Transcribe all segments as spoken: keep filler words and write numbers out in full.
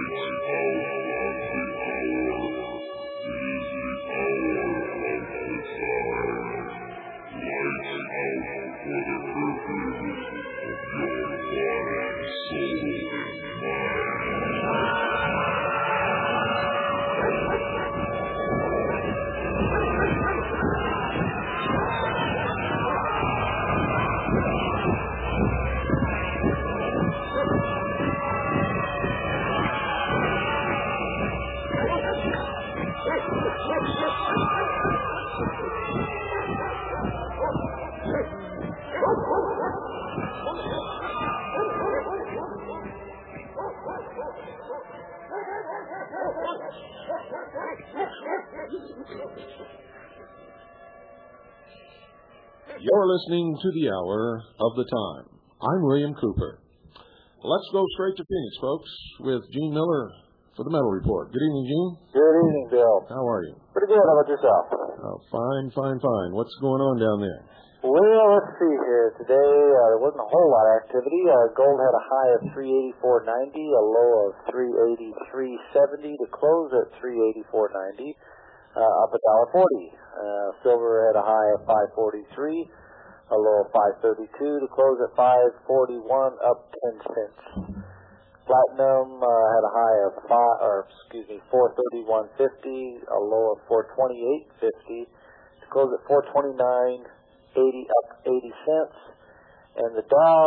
You're listening to the Hour of the Time. I'm William Cooper. Let's go straight to Phoenix, folks, with Gene Miller for the Metal Report. Good evening, Gene. Good evening, Bill. How are you? Pretty good. How about yourself? Oh, fine, fine, fine. What's going on down there? Well, let's see here. Today, uh, there wasn't a whole lot of activity. Uh, gold had a high of three eighty-four ninety, a low of three eighty-three seventy to close at three eighty-four ninety. Uh, up a dollar forty. Uh, silver had a high of five forty-three, a low of five thirty-two to close at five forty-one, up ten cents. Platinum uh, had a high of five, or excuse me, four thirty-one fifty, a low of four twenty-eight fifty to close at four twenty-nine eighty, up eighty cents. And the Dow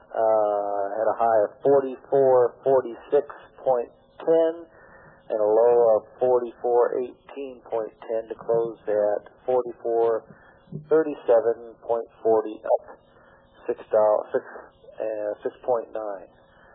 uh, had a high of forty-four forty-six ten. And a low of forty-four eighteen ten to close at forty-four thirty-seven forty, up six dollars, six uh, six point nine.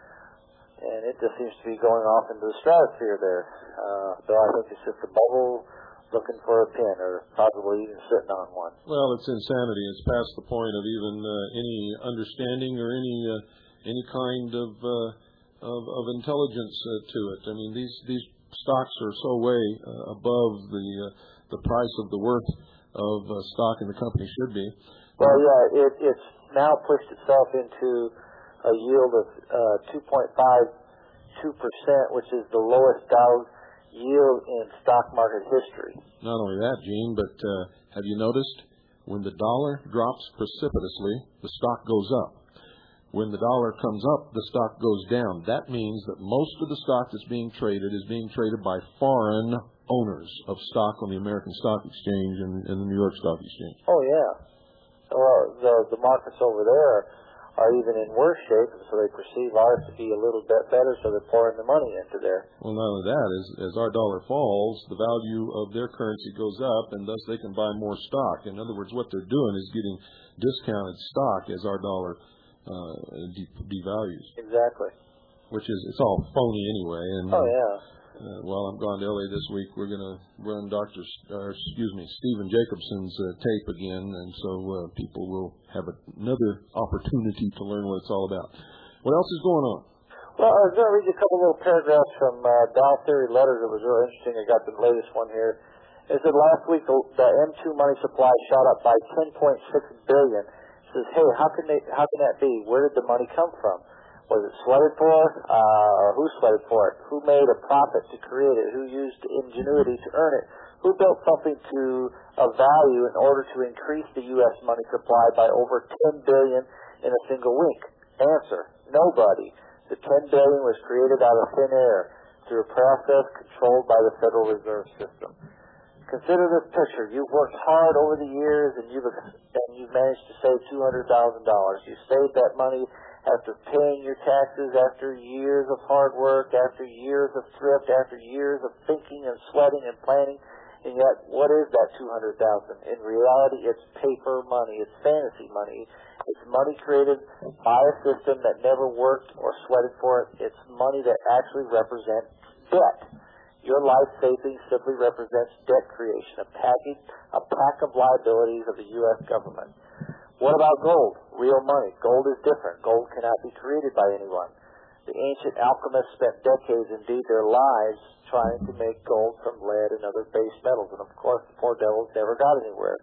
And it just seems to be going off into the stratosphere there. Uh, so I think it's just a bubble looking for a pin, or possibly even sitting on one. Well, it's insanity. It's past the point of even uh, any understanding or any uh, any kind of uh, of, of intelligence uh, to it. I mean, these these stocks are so way uh, above the uh, the price of the worth of uh, stock in the company should be. Well, yeah, it, it's now pushed itself into a yield of uh, two point five two percent, which is the lowest Dow yield in stock market history. Not only that, Gene, but uh, have you noticed when the dollar drops precipitously, the stock goes up. When the dollar comes up, the stock goes down. That means that most of the stock that's being traded is being traded by foreign owners of stock on the American Stock Exchange and, and the New York Stock Exchange. Oh, yeah. Well, the, the markets over there are even in worse shape, so they perceive ours to be a little bit better, so they're pouring the money into there. Well, not only that, as, as our dollar falls, the value of their currency goes up, and thus they can buy more stock. In other words, what they're doing is getting discounted stock as our dollar Uh, de- devalues. Exactly. Which is, it's all phony anyway. And, oh, yeah. Uh, while I'm gone to L A this week, we're going to run Doctor Uh, excuse me, Stephen Jacobson's uh, tape again, and so uh, people will have a, another opportunity to learn what it's all about. What else is going on? Well, I was going to read you a couple little paragraphs from uh, Dow Theory Letters. It was real interesting. I got the latest one here. It said last week the, the M two money supply shot up by ten point six billion dollars. Says, hey, how can they? How can that be? Where did the money come from? Was it sweated for? Uh, or who sweated for it? Who made a profit to create it? Who used ingenuity to earn it? Who built something to of value in order to increase the U S money supply by over ten billion dollars in a single week? Answer: nobody. The ten billion dollars was created out of thin air through a process controlled by the Federal Reserve System. Consider this picture. You've worked hard over the years, and you've and you've managed to save two hundred thousand dollars. You saved that money after paying your taxes, after years of hard work, after years of thrift, after years of thinking and sweating and planning. And yet, what is that two hundred thousand dollars? In reality, it's paper money. It's fantasy money. It's money created by a system that never worked or sweated for it. It's money that actually represents debt. Your life savings simply represents debt creation, a package, a pack of liabilities of the U S government. What about gold? Real money. Gold is different. Gold cannot be created by anyone. The ancient alchemists spent decades, indeed their lives, trying to make gold from lead and other base metals. And of course, the poor devils never got anywhere.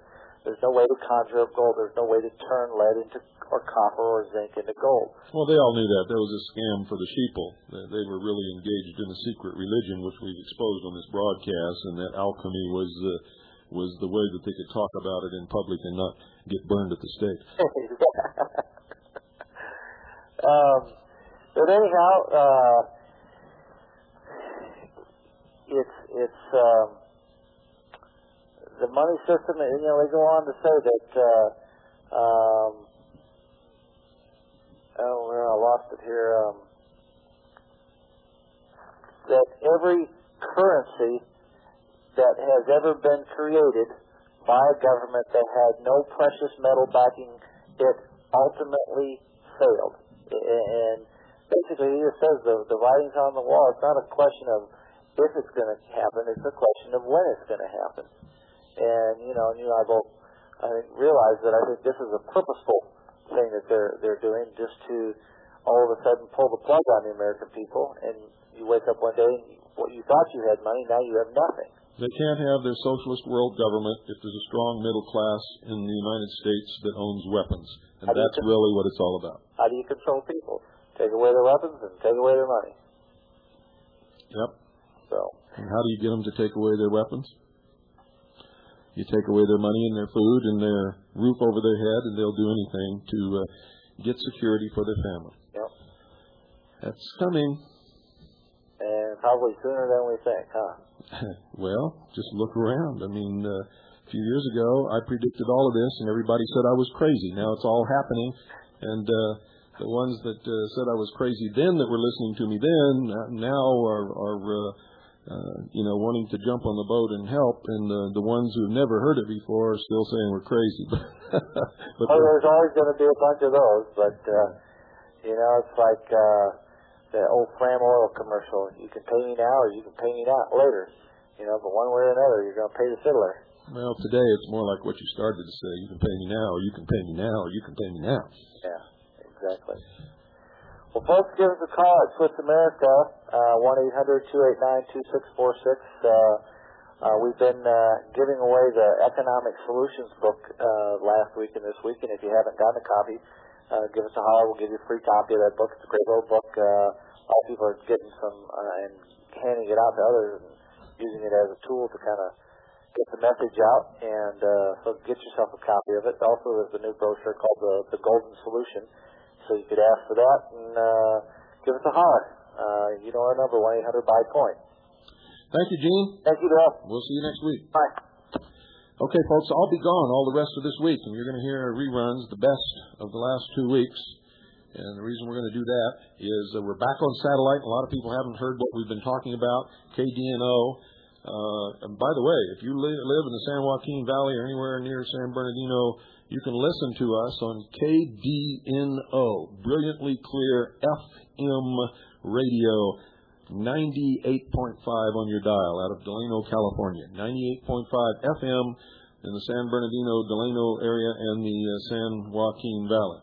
There's no way to conjure up gold. There's no way to turn lead into or copper or zinc into gold. Well, they all knew that. There was a scam for the sheeple. They, they were really engaged in a secret religion, which we've exposed on this broadcast, and that alchemy was uh, was the way that they could talk about it in public and not get burned at the stake. um, but anyhow, uh, it's it's um, the money system. You know, they go on to say that. Uh, um, oh, where I lost it here. Um, that every currency that has ever been created by a government that had no precious metal backing it ultimately failed. And basically, he just says the, the writing's on the wall. It's not a question of if it's going to happen. It's a question of when it's going to happen. And, you know, and you and I both, I think, realize that I think this is a purposeful thing that they're they're doing just to all of a sudden pull the plug on the American people. And you wake up one day and you, what you thought you had money, now you have nothing. They can't have their socialist world government if there's a strong middle class in the United States that owns weapons. And that's con- really what it's all about. How do you control people? Take away their weapons and take away their money. Yep. So. And how do you get them to take away their weapons? You take away their money and their food and their roof over their head, and they'll do anything to uh, get security for their family. Yep. That's coming. And probably sooner than we think, huh? Well, just look around. I mean, uh, a few years ago, I predicted all of this, and everybody said I was crazy. Now it's all happening, and uh, the ones that uh, said I was crazy then that were listening to me then uh, now are, are uh, uh, you know, wanting to jump on the boat and help, and uh, the ones who've never heard it before are still saying we're crazy. but well, there's always going to be a bunch of those, but, uh, you know, it's like... Uh, the old Fram Oil commercial. You can pay me now or you can pay me not later. You know, but one way or another, you're going to pay the fiddler. Well, today it's more like what you started to say. You can pay me now or you can pay me now or you can pay me now. Yeah, exactly. Well, folks, give us a call at Swiss America, uh, one eight hundred two eight nine two six four six. Uh, uh, we've been uh, giving away the Economic Solutions book uh, last week and this week, and if you haven't gotten a copy, Uh, give us a holler. We'll give you a free copy of that book. It's a great little book. Uh, a lot of people are getting some uh, and handing it out to others and using it as a tool to kind of get the message out. And uh, so get yourself a copy of it. Also, there's a new brochure called the, the Golden Solution. So you could ask for that and uh, give us a holler. Uh, you know our number, one eight hundred buy point. Thank you, Gene. Thank you, Bill. We'll see you next week. Bye. Okay, folks, I'll be gone all the rest of this week, and you're going to hear reruns, the best of the last two weeks. And the reason we're going to do that is uh, we're back on satellite. A lot of people haven't heard what we've been talking about, K D N O. Uh, and by the way, if you li- live in the San Joaquin Valley or anywhere near San Bernardino, you can listen to us on K D N O, brilliantly clear F M radio, ninety-eight point five on your dial out of Delano, California. ninety-eight point five F M in the San Bernardino, Delano area and the uh, San Joaquin Valley.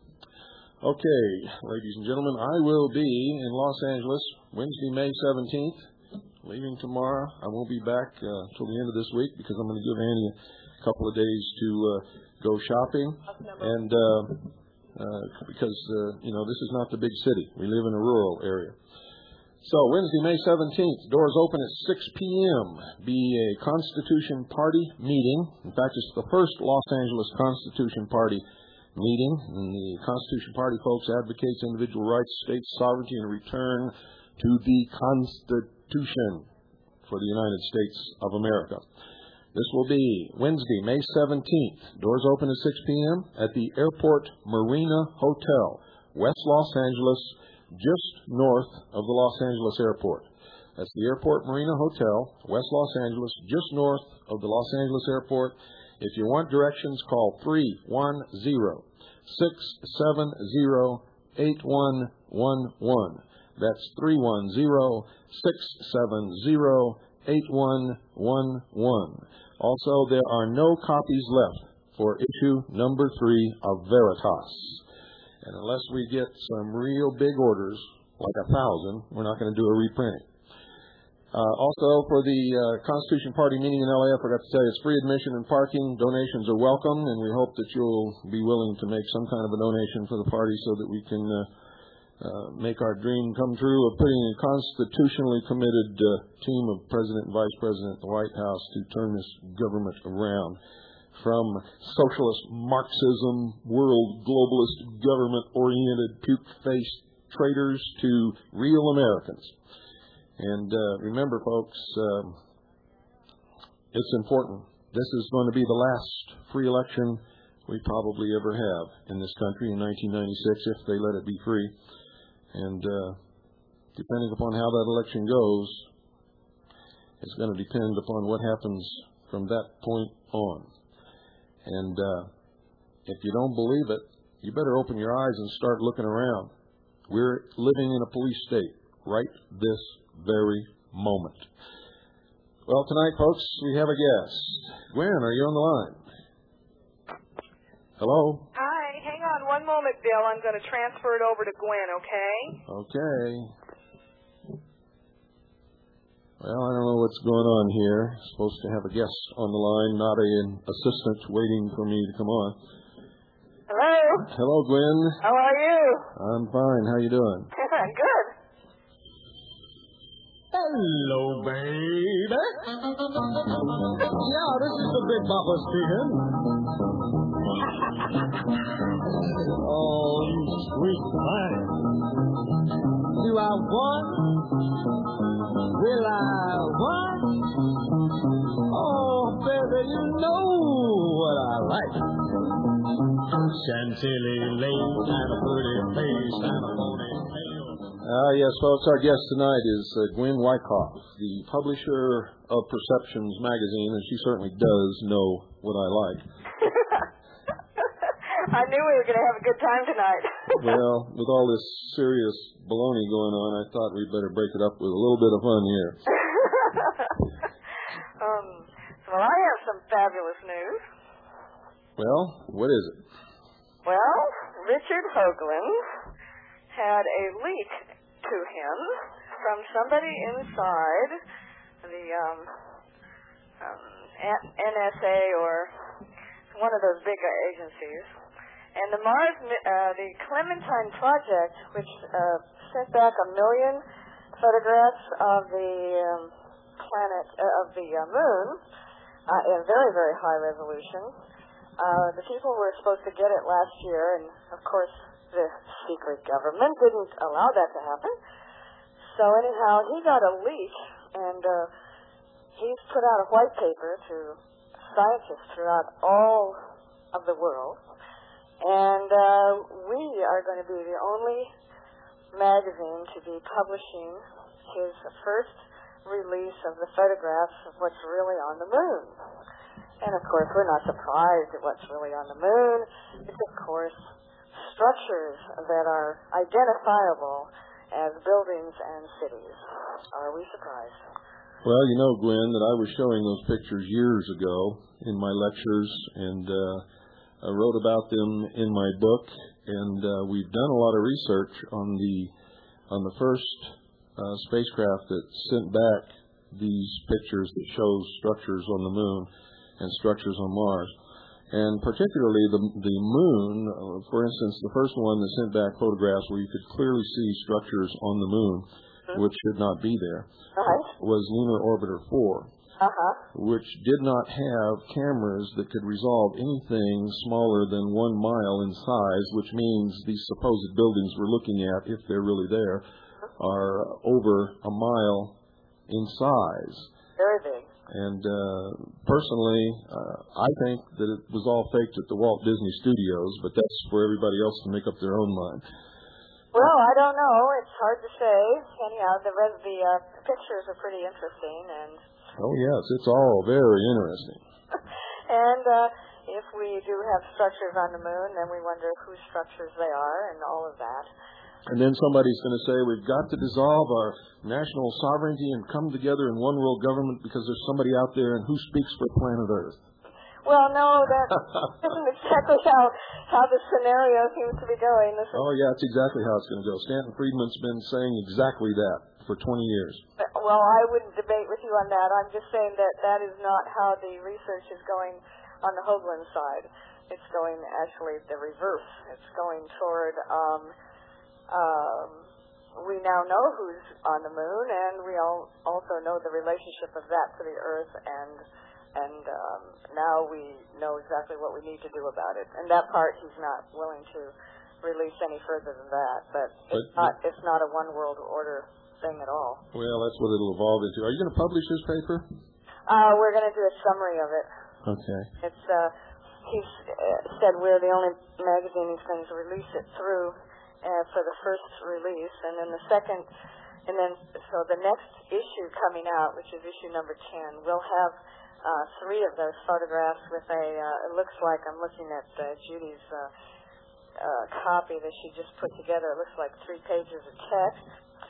Okay, ladies and gentlemen, I will be in Los Angeles Wednesday, May seventeenth, leaving tomorrow. I won't be back uh, till the end of this week because I'm going to give Annie a couple of days to uh, go shopping. And uh, uh, because, uh, you know, this is not the big city. We live in a rural area. So, Wednesday, May seventeenth, doors open at six p.m. Be a Constitution Party meeting. In fact, it's the first Los Angeles Constitution Party meeting. And the Constitution Party, folks, advocates individual rights, state sovereignty, and a return to the Constitution for the United States of America. This will be Wednesday, May seventeenth. Doors open at six p.m. at the Airport Marina Hotel, West Los Angeles, just north of the Los Angeles Airport. That's the Airport Marina Hotel, West Los Angeles, just north of the Los Angeles Airport. If you want directions, call three one zero, six seven zero, eight one one one. That's three one zero, six seven zero, eight one one one. Also, there are no copies left for issue number three of Veritas. And unless we get some real big orders, like a thousand, we're not going to do a reprinting. Uh, also, for the uh, Constitution Party meeting in L A, I forgot to tell you, it's free admission and parking. Donations are welcome, and we hope that you'll be willing to make some kind of a donation for the party so that we can uh, uh, make our dream come true of putting a constitutionally committed uh, team of President and Vice President at the White House to turn this government around from socialist Marxism, world globalist, government-oriented, puke-faced traitors to real Americans. And uh, remember, folks, um, it's important. This is going to be the last free election we probably ever have in this country in nineteen ninety-six, if they let it be free. And uh, depending upon how that election goes, it's going to depend upon what happens from that point on. And uh, if you don't believe it, you better open your eyes and start looking around. We're living in a police state right this very moment. Well, tonight, folks, we have a guest. Gwen, are you on the line? Hello? Hi. Hang on one moment, Bill. I'm going to transfer it over to Gwen, okay? Okay. Well, I don't know what's going on here. Supposed to have a guest on the line, not an assistant waiting for me to come on. Hello? Hello, Gwen. How are you? I'm fine. How you doing? Good. Hello, baby. Yeah, this is the Big Papa speaking. Oh, you sweet thing. Do I want? Will I want? Oh, baby, you know what I like. Chantilly lace and a pretty face and a ponytail. Ah, yes, folks, our guest tonight is uh, Gwen Wyckoff, the publisher of Perceptions magazine, and she certainly does know what I like. I knew we were going to have a good time tonight. Well, with all this serious baloney going on, I thought we'd better break it up with a little bit of fun here. um, well, I have some fabulous news. Well, what is it? Well, Richard Hoagland had a leak to him from somebody inside the um, um, N S A or one of those big agencies. And the Mars, uh, the Clementine Project, which uh, sent back a million photographs of the um, planet, uh, of the uh, moon, uh, in very, very high resolution. Uh, the people were supposed to get it last year, and of course, the secret government didn't allow that to happen. So anyhow, he got a leak, and uh, he's put out a white paper to scientists throughout all of the world. And uh, we are going to be the only magazine to be publishing his first release of the photographs of what's really on the moon. And of course, we're not surprised at what's really on the moon. It's, of course, structures that are identifiable as buildings and cities. Are we surprised? Well, you know, Gwen, that I was showing those pictures years ago in my lectures, and uh, I wrote about them in my book, and uh, we've done a lot of research on the on the first uh, spacecraft that sent back these pictures that show structures on the moon and structures on Mars. And particularly the the moon, uh, for instance, the first one that sent back photographs where you could clearly see structures on the moon, mm-hmm. which should not be there, uh-huh. was Lunar Orbiter four, uh-huh. which did not have cameras that could resolve anything smaller than one mile in size, which means these supposed buildings we're looking at, if they're really there, are over a mile in size. Very big. And uh, personally, uh, I think that it was all faked at the Walt Disney Studios, but that's for everybody else to make up their own mind. Well, I don't know. It's hard to say. Anyhow, the res- the uh, pictures are pretty interesting, and oh yes, it's all very interesting. and uh, if we do have structures on the moon, then we wonder whose structures they are, and all of that. And then somebody's going to say, we've got to dissolve our national sovereignty and come together in one world government because there's somebody out there and who speaks for planet Earth. Well, no, that isn't exactly how, how the scenario seems to be going. This is, oh, yeah, it's exactly how it's going to go. Stanton Friedman's been saying exactly that for twenty years. Well, I wouldn't debate with you on that. I'm just saying that that is not how the research is going on the Hoagland side. It's going actually the reverse. It's going toward, um, um, we now know who's on the moon, and we all also know the relationship of that to the Earth, and and um, now we know exactly what we need to do about it. And that part he's not willing to release any further than that. But it's But- not it's not a one world order thing at all. Well, that's what it'll evolve into. Are you going to publish this paper? Uh, we're going to do a summary of it. Okay. It's uh, he's uh, said we're the only magazine he's going to release it through uh, for the first release, and then the second, and then so the next issue coming out, which is issue number ten, we'll have uh, three of those photographs with a. Uh, it looks like I'm looking at uh, Judy's uh, uh, copy that she just put together. It looks like three pages of text,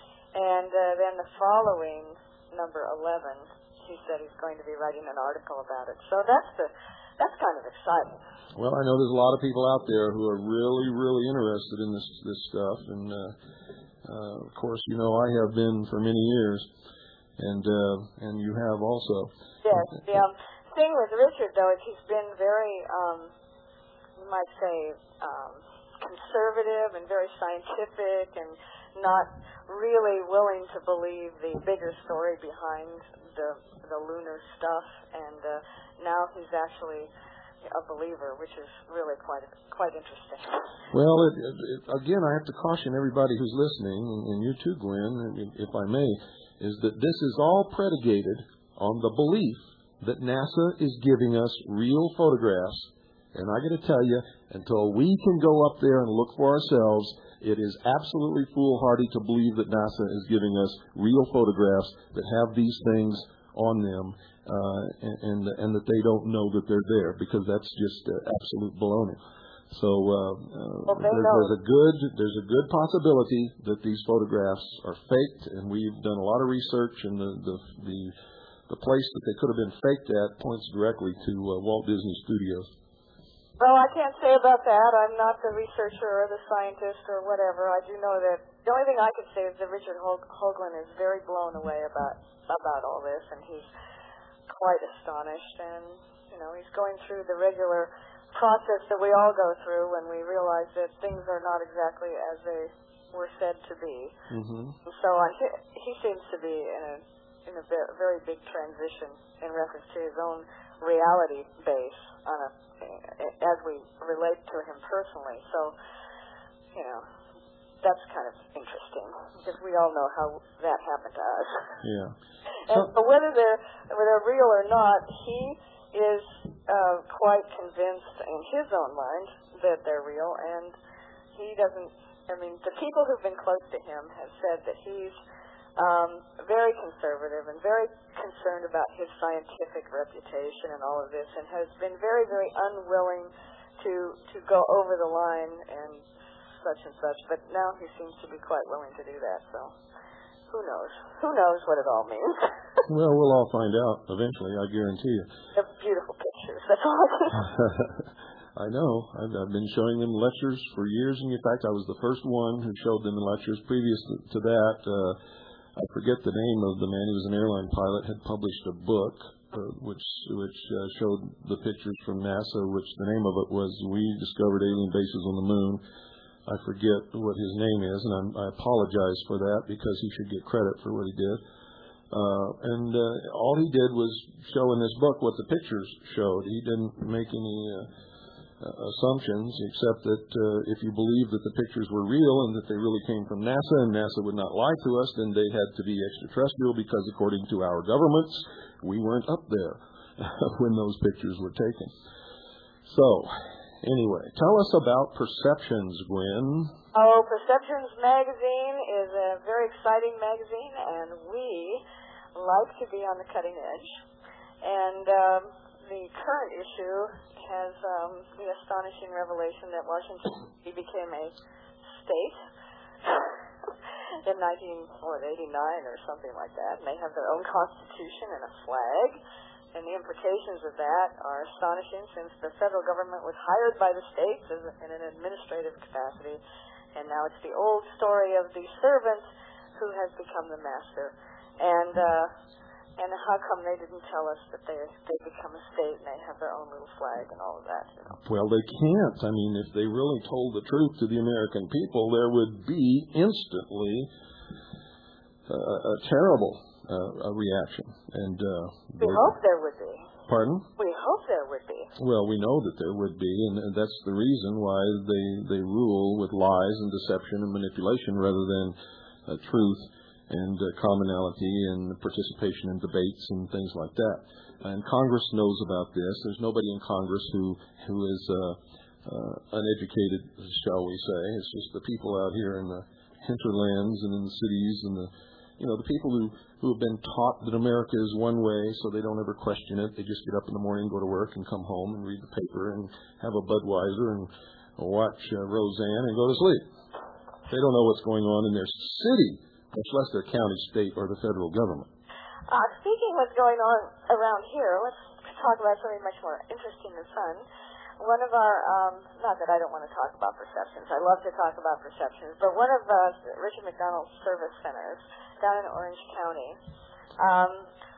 and uh, then the following number eleven. He said he's going to be writing an article about it. So that's the that's kind of exciting. Well, I know there's a lot of people out there who are really, really interested in this this stuff, and uh, uh, of course, you know, I have been for many years, and uh, and you have also. Yes. The um, thing with Richard, though, is he's been very, um, you might say, um, conservative and very scientific, and not really willing to believe the bigger story behind the the lunar stuff, and uh, now he's actually a believer, which is really quite quite interesting. Well, it, it, it, again, I have to caution everybody who's listening, and you too, Gwen, if I may, is that this is all predicated on the belief that NASA is giving us real photographs. And I got to tell you, until we can go up there and look for ourselves, it is absolutely foolhardy to believe that NASA is giving us real photographs that have these things on them, uh, and, and and that they don't know that they're there, because that's just uh, absolute baloney. So uh, uh, Well, they there, know. there's a good there's a good possibility that these photographs are faked, and we've done a lot of research, and the the the, the place that they could have been faked at points directly to uh, Walt Disney Studios. Well, I can't say about that. I'm not the researcher or the scientist or whatever. I do know that the only thing I could say is that Richard Hoag- Hoagland is very blown away about about all this, and he's quite astonished. And you know, he's going through the regular process that we all go through when we realize that things are not exactly as they were said to be. Mm-hmm. And so on, he, he seems to be in a in a ve- very big transition in reference to his own reality base on a as we relate to him personally. So, you know, that's kind of interesting, because we all know how that happened to us. Yeah. And so whether they're whether they're real or not, he is uh, quite convinced in his own mind that they're real, and he doesn't. I mean, the people who've been close to him have said that he's um, very conservative and very concerned about his scientific reputation and all of this, and has been very, very unwilling to to go over the line and such and such. But now he seems to be quite willing to do that. So who knows? Who knows what it all means? Well, we'll all find out eventually, I guarantee you. They're beautiful pictures. That's all I can I know. I've, I've been showing them lectures for years, and in fact, I was the first one who showed them in lectures. Previous to that, uh, I forget the name of the man. He was an airline pilot. Had published a book uh, which which uh, showed the pictures from NASA. Which the name of it was "We Discovered Alien Bases on the Moon." I forget what his name is, and I'm, I apologize for that, because he should get credit for what he did. Uh, and uh, all he did was show in this book what the pictures showed. He didn't make any uh, uh, assumptions, except that uh, if you believe that the pictures were real and that they really came from NASA, and NASA would not lie to us, then they had to be extraterrestrial, because according to our governments, we weren't up there when those pictures were taken. So, anyway, tell us about Perceptions, Gwen. Oh, Perceptions magazine is a very exciting magazine, and we like to be on the cutting edge. And um, the current issue has um, the astonishing revelation that Washington D C became a state in nineteen eighty-nine or something like that, and they have their own constitution and a flag. and the implications of that are astonishing, since the federal government was hired by the states as a, in an administrative capacity, and now it's the old story of the servant who has become the master. And uh, and how come they didn't tell us that they they become a state and they have their own little flag and all of that? You know? Well, they can't. I mean, if they really told the truth to the American people, there would be instantly uh, a terrible uh, a reaction. And uh, we hope there would be. Pardon? We hope there would be. Well, we know that there would be, and that's the reason why they they rule with lies and deception and manipulation rather than uh, truth and uh, commonality and participation in debates and things like that. And Congress knows about this. There's nobody in Congress who who is uh, uh, uneducated, shall we say. It's just the people out here in the hinterlands and in the cities and the, you know, the people who, who have been taught that America is one way, so they don't ever question it. They just get up in the morning, go to work, and come home and read the paper and have a Budweiser and watch uh, Roseanne and go to sleep. They don't know what's going on in their city, much less their county, state, or the federal government. Uh, speaking of what's going on around here, let's talk about something much more interesting and fun. One of our, um, not that I don't want to talk about perceptions, I love to talk about perceptions, but one of uh, Richard McDonald's service centers down in Orange County, um,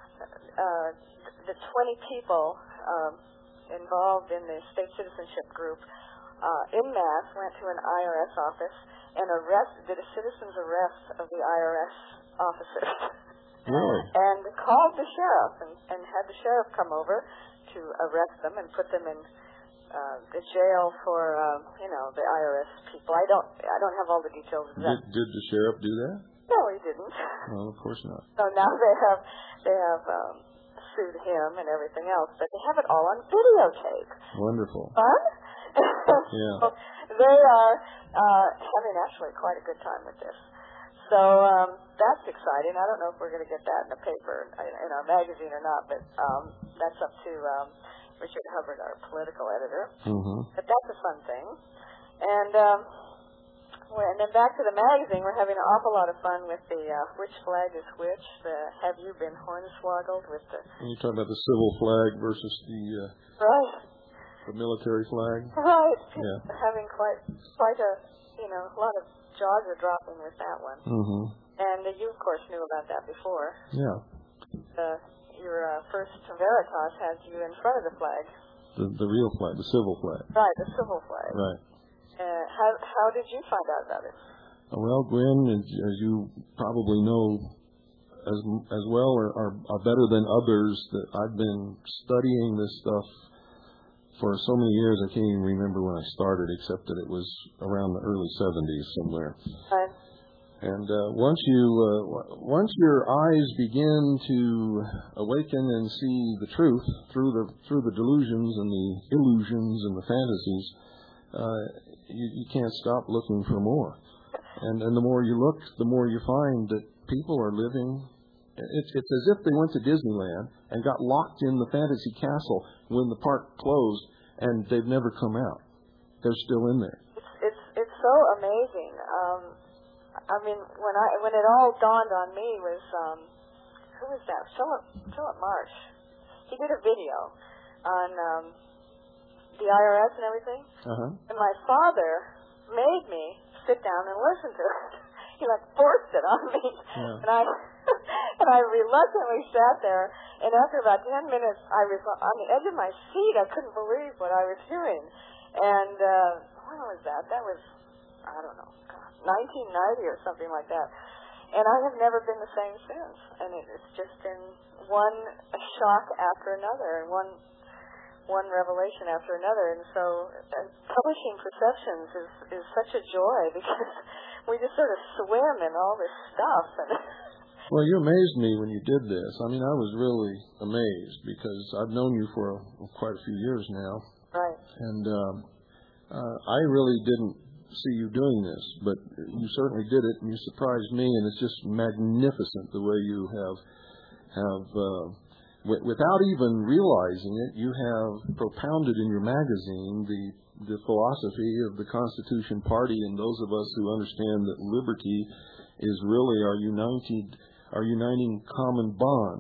uh, the twenty people um, involved in the state citizenship group uh, in mass went to an I R S office and arrested, did a citizen's arrest of the I R S officers. Really? And called the sheriff and, and had the sheriff come over to arrest them and put them in uh, the jail for, uh, you know, the I R S people. I don't I don't have all the details of that. Did, did the sheriff do that? No, he didn't. Well, of course not. So now they have they have um, sued him and everything else, but they have it all on videotape. Wonderful. Fun? Yeah. So they are uh, having actually quite a good time with this. So um, that's exciting. I don't know if we're going to get that in the paper, in our magazine or not, but um, that's up to um, Richard Hubbard, our political editor. Mm-hmm. But that's a fun thing. And um, well, and then back to the magazine, we're having an awful lot of fun with the uh, which flag is which, the have you been hornswoggled with the... And you're talking about the civil flag versus the... Uh, right. The military flag? Right. Yeah. Having quite quite a, you know, a lot of jaws are dropping with that one. Mm-hmm. And uh, you, of course, knew about that before. Yeah. Uh, your uh, first Veritas has you in front of the flag. The the real flag, the civil flag. Right, the civil flag. Right. Uh, how how did you find out about it? Well, Gwen, as, as you probably know as as well or are, are better than others, that I've been studying this stuff for so many years. I can't even remember when I started, except that it was around the early seventies somewhere. Right. And uh, once you uh, once your eyes begin to awaken and see the truth through the through the delusions and the illusions and the fantasies, uh, you, you can't stop looking for more. And and the more you look, the more you find that people are living. It's it's as if they went to Disneyland and got locked in the fantasy castle when the park closed, and they've never come out. They're still in there. It's it's it's so amazing. Um, I mean, when I when it all dawned on me was um, who was that? Philip Philip Marsh. He did a video on um, the I R S and everything, Uh-huh. and my father made me sit down and listen to it. He like forced it on me, Yeah. and I and I reluctantly sat there. And after about ten minutes, I was on the edge of my seat. I couldn't believe what I was hearing. And uh, when was that? That was, I don't know, God, nineteen ninety or something like that. And I have never been the same since. And it, it's just been one shock after another, and one one revelation after another. And so uh, publishing Perceptions is, is such a joy because we just sort of swim in all this stuff. And Well, you amazed me when you did this. I mean, I was really amazed because I've known you for a, quite a few years now. Right. And um, uh, I really didn't see you doing this, but you certainly did it, and you surprised me, and it's just magnificent the way you have, have uh, w- without even realizing it, you have propounded in your magazine the, the philosophy of the Constitution Party and those of us who understand that liberty is really our united, our uniting common bond.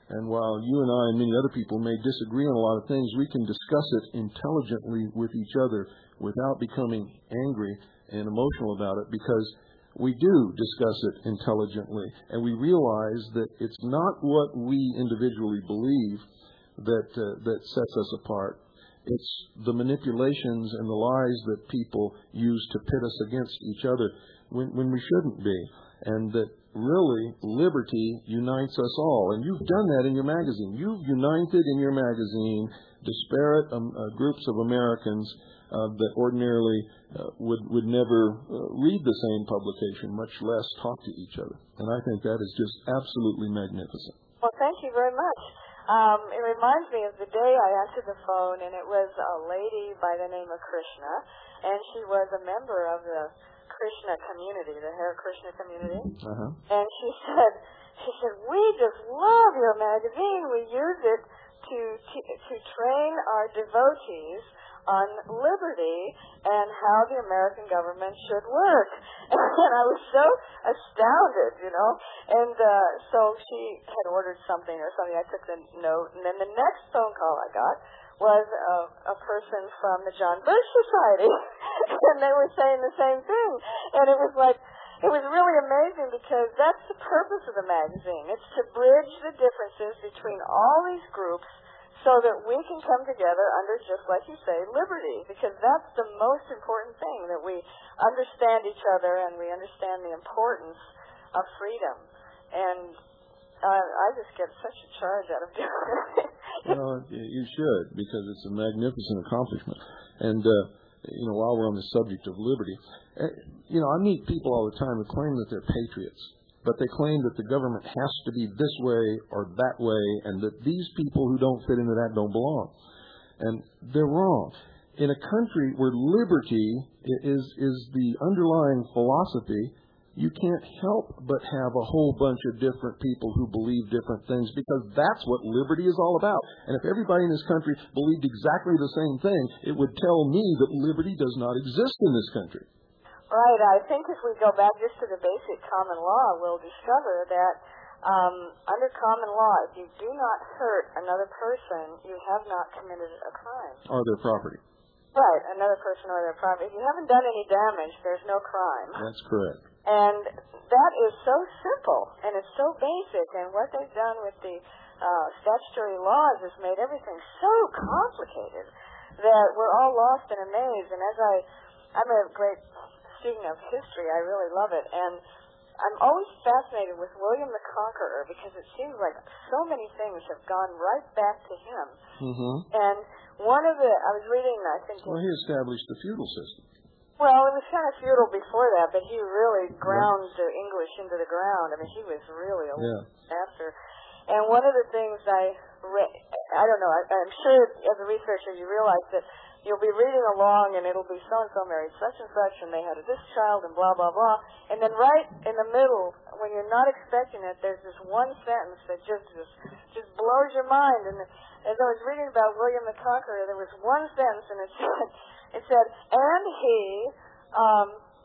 And while you and I and many other people may disagree on a lot of things, we can discuss it intelligently with each other without becoming angry and emotional about it, because we do discuss it intelligently, and we realize that it's not what we individually believe that uh, that sets us apart. It's the manipulations and the lies that people use to pit us against each other when, when we shouldn't be, and that really liberty unites us all. And you've done that in your magazine. You've united in your magazine disparate um, uh, groups of Americans uh, that ordinarily uh, would would never uh, read the same publication, much less talk to each other. And I think that is just absolutely magnificent. Well, thank you very much. Um, it reminds me of the day I answered the phone, and it was a lady by the name of Krishna, and she was a member of the Krishna community, the Hare Krishna community. Uh-huh. And she said, she said, we just love your magazine. We use it to to, to train our devotees on liberty and how the American government should work. And I was so astounded, you know. And uh, so she had ordered something or something. I took the note. And then the next phone call I got was a, a person from the John Birch Society. And they were saying the same thing. And it was like, it was really amazing, because that's the purpose of the magazine. It's to bridge the differences between all these groups so that we can come together under, just like you say, liberty, because that's the most important thing, that we understand each other and we understand the importance of freedom. And uh, I just get such a charge out of doing it. Well, you should, because it's a magnificent accomplishment. And, uh, you know, while we're on the subject of liberty, uh, you know, I meet people all the time who claim that they're patriots, but they claim that the government has to be this way or that way, and that these people who don't fit into that don't belong. And they're wrong. In a country where liberty is is the underlying philosophy, you can't help but have a whole bunch of different people who believe different things, because that's what liberty is all about. And if everybody in this country believed exactly the same thing, it would tell me that liberty does not exist in this country. Right. I think if we go back just to the basic common law, we'll discover that um, under common law, if you do not hurt another person, you have not committed a crime. Or their property. Right, another person or their property. If you haven't done any damage, there's no crime. That's correct. And that is so simple, and it's so basic, and what they've done with the uh, statutory laws has made everything so complicated that we're all lost in a maze. And as I, I'm a great student of history, I really love it, and I'm always fascinated with William the Conqueror, because it seems like so many things have gone right back to him. Mm-hmm. And one of the, I was reading, I think... Well, he established the feudal system. Well, it was kind of feudal before that, but he really ground yeah. the English into the ground. I mean, he was really a yeah. master. And one of the things I read, I don't know, I, I'm sure as a researcher you realize that you'll be reading along and it'll be so-and-so married such and such, and they had this child and blah, blah, blah. And then right in the middle, when you're not expecting it, there's this one sentence that just just, just blows your mind. And as I was reading about William the Conqueror, there was one sentence, and it said, it said, and he um,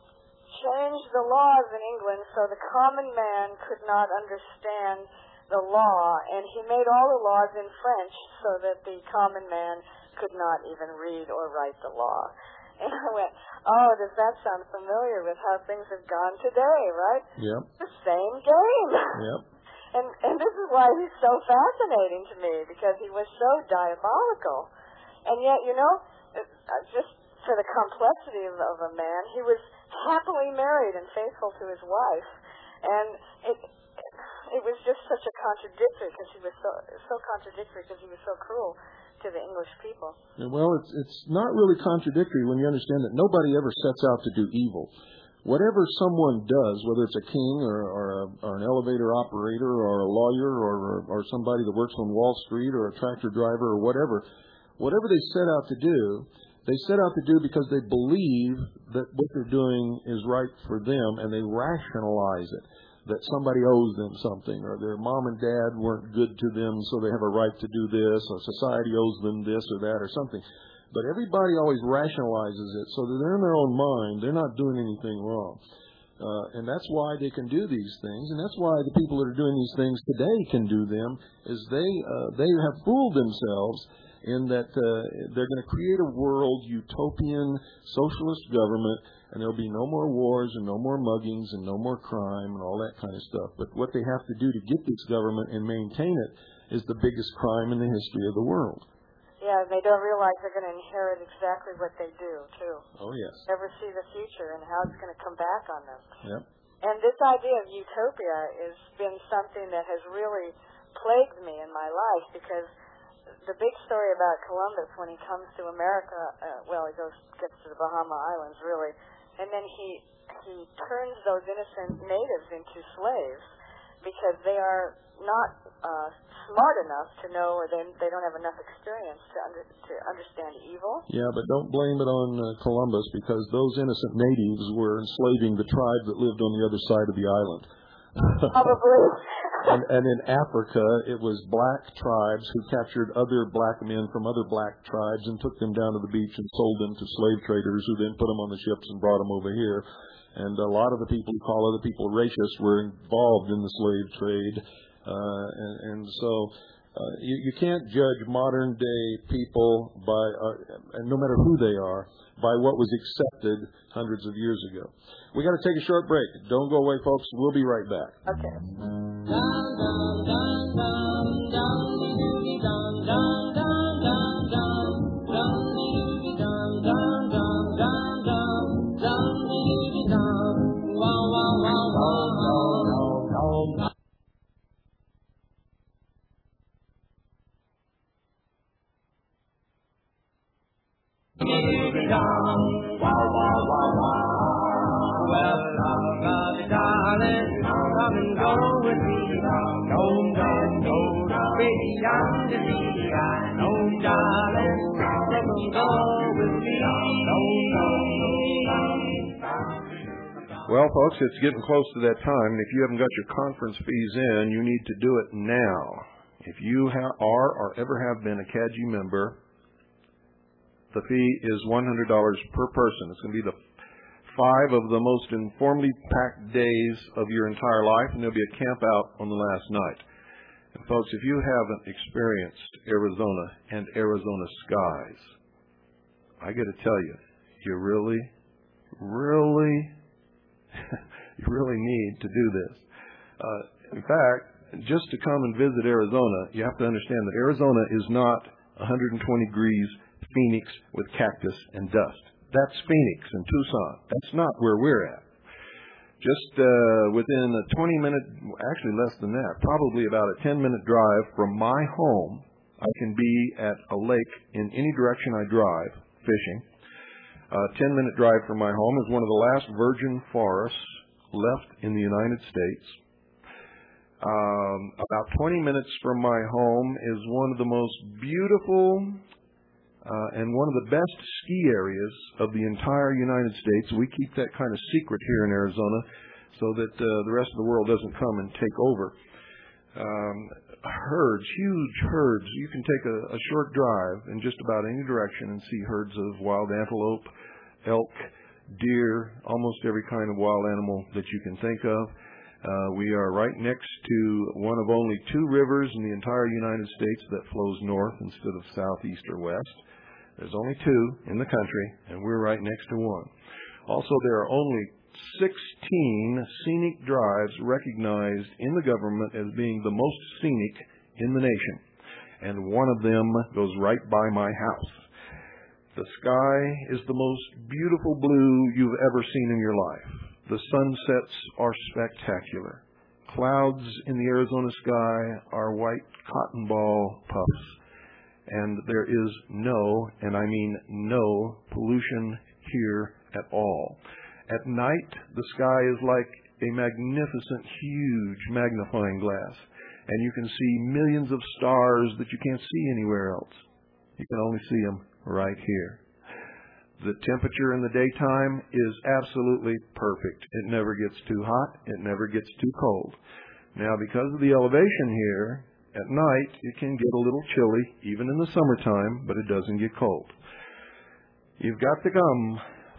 changed the laws in England so the common man could not understand the law, and he made all the laws in French so that the common man could not even read or write the law. And I went, oh, does that sound familiar with how things have gone today, right? Yep. The same game. Yep. And and this is why he's so fascinating to me, because he was so diabolical. And yet, you know, just for the complexity of, of a man, he was happily married and faithful to his wife. And it it was just such a contradictory, because he was so so contradictory because he was so cruel to the English people. Well, it's it's not really contradictory when you understand that nobody ever sets out to do evil. Whatever someone does, whether it's a king or, or, a, or an elevator operator or a lawyer or, or somebody that works on Wall Street or a tractor driver or whatever, whatever they set out to do, they set out to do because they believe that what they're doing is right for them, and they rationalize it, that somebody owes them something, or their mom and dad weren't good to them, so they have a right to do this, or society owes them this or that or something. But everybody always rationalizes it so that they're in their own mind, they're not doing anything wrong. Uh, and that's why they can do these things, and that's why the people that are doing these things today can do them, is they uh, they have fooled themselves in that uh, they're going to create a world, utopian, socialist government, and there'll be no more wars and no more muggings and no more crime and all that kind of stuff. But what they have to do to get this government and maintain it is the biggest crime in the history of the world. Yeah, they don't realize they're going to inherit exactly what they do, too. Oh, yes. Never see the future and how it's going to come back on them. Yep. And this idea of utopia has been something that has really plagued me in my life, because the big story about Columbus when he comes to America, uh, well, he goes gets to the Bahama Islands, really, and then he he turns those innocent natives into slaves because they are not uh, smart enough to know, or they they don't have enough experience to under, to understand evil. Yeah, but don't blame it on uh, Columbus, because those innocent natives were enslaving the tribe that lived on the other side of the island. Probably. and, and in Africa, it was black tribes who captured other black men from other black tribes and took them down to the beach and sold them to slave traders, who then put them on the ships and brought them over here. And a lot of the people who call other people racist were involved in the slave trade. Uh, and, and so uh, you, you can't judge modern day people by, uh, and no matter who they are, by what was accepted hundreds of years ago. We got to take a short break. Don't go away, folks. We'll be right back. Okay. Well, folks, it's getting close to that time, and if you haven't got your conference fees in, you need to do it now. If you ha- are or ever have been a C A G I member, the fee is one hundred dollars per person. It's going to be the five of the most informally packed days of your entire life, and there'll be a camp out on the last night. And folks, if you haven't experienced Arizona and Arizona skies, I got to tell you, you really, really, you really need to do this. Uh, in fact, just to come and visit Arizona, you have to understand that Arizona is not one hundred twenty degrees Phoenix with cactus and dust. That's Phoenix and Tucson. That's not where we're at. Just uh, within a twenty minute, actually less than that, probably about a ten minute drive from my home, I can be at a lake in any direction I drive, fishing. A ten minute drive from my home is one of the last virgin forests left in the United States. Um, about twenty minutes from my home is one of the most beautiful Uh, and one of the best ski areas of the entire United States. We keep that kind of secret here in Arizona so that uh, the rest of the world doesn't come and take over. Um, herds, huge herds. You can take a, a short drive in just about any direction and see herds of wild antelope, elk, deer, almost every kind of wild animal that you can think of. Uh, we are right next to one of only two rivers in the entire United States that flows north instead of south, east, or west. There's only two in the country, and we're right next to one. Also, there are only sixteen scenic drives recognized in the government as being the most scenic in the nation, and one of them goes right by my house. The sky is the most beautiful blue you've ever seen in your life. The sunsets are spectacular. Clouds in the Arizona sky are white cotton ball puffs. And there is no, and I mean no, pollution here at all. At night, the sky is like a magnificent, huge magnifying glass. And you can see millions of stars that you can't see anywhere else. You can only see them right here. The temperature in the daytime is absolutely perfect. It never gets too hot. It never gets too cold. Now, because of the elevation here, at night it can get a little chilly, even in the summertime, but it doesn't get cold. You've got to come,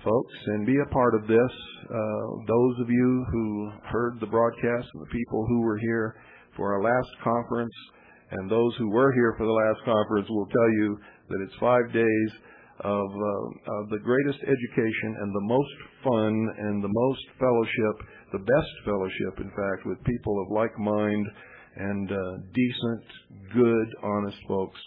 folks, and be a part of this. Uh, those of you who heard the broadcast and the people who were here for our last conference and those who were here for the last conference will tell you that it's five days of, uh, of the greatest education and the most fun and the most fellowship, the best fellowship, in fact, with people of like mind and uh, decent, good, honest folks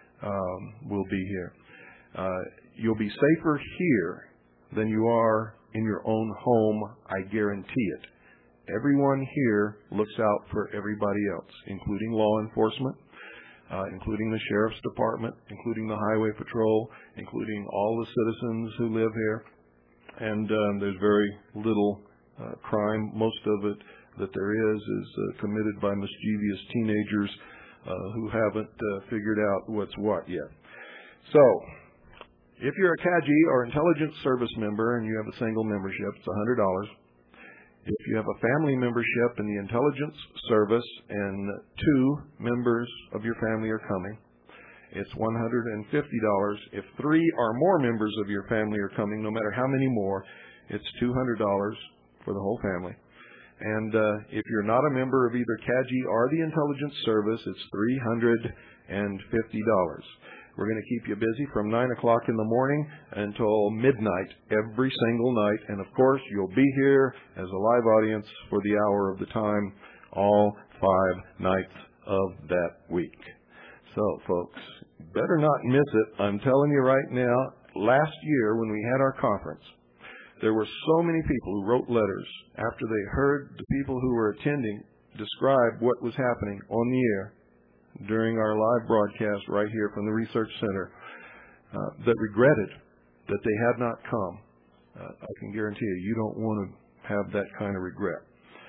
um, will be here. Uh, you'll be safer here than you are in your own home, I guarantee it. Everyone here looks out for everybody else, including law enforcement, uh, including the sheriff's department, including the highway patrol, including all the citizens who live here. And um, there's very little uh, crime. Most of it that there is is uh, committed by mischievous teenagers uh, who haven't uh, figured out what's what yet. So, if you're a C A G I or intelligence service member and you have a single membership, it's one hundred dollars. If you have a family membership in the intelligence service and two members of your family are coming, it's one hundred fifty dollars. If three or more members of your family are coming, no matter how many more, it's two hundred dollars for the whole family. And uh, if you're not a member of either C A G I or the intelligence service, it's three hundred fifty dollars. We're going to keep you busy from nine o'clock in the morning until midnight every single night. And, of course, you'll be here as a live audience for the hour of the time all five nights of that week. So, folks, better not miss it. I'm telling you right now, last year when we had our conference, there were so many people who wrote letters after they heard the people who were attending describe what was happening on the air during our live broadcast right here from the Research Center uh, that regretted that they had not come. Uh, I can guarantee you, you don't want to have that kind of regret.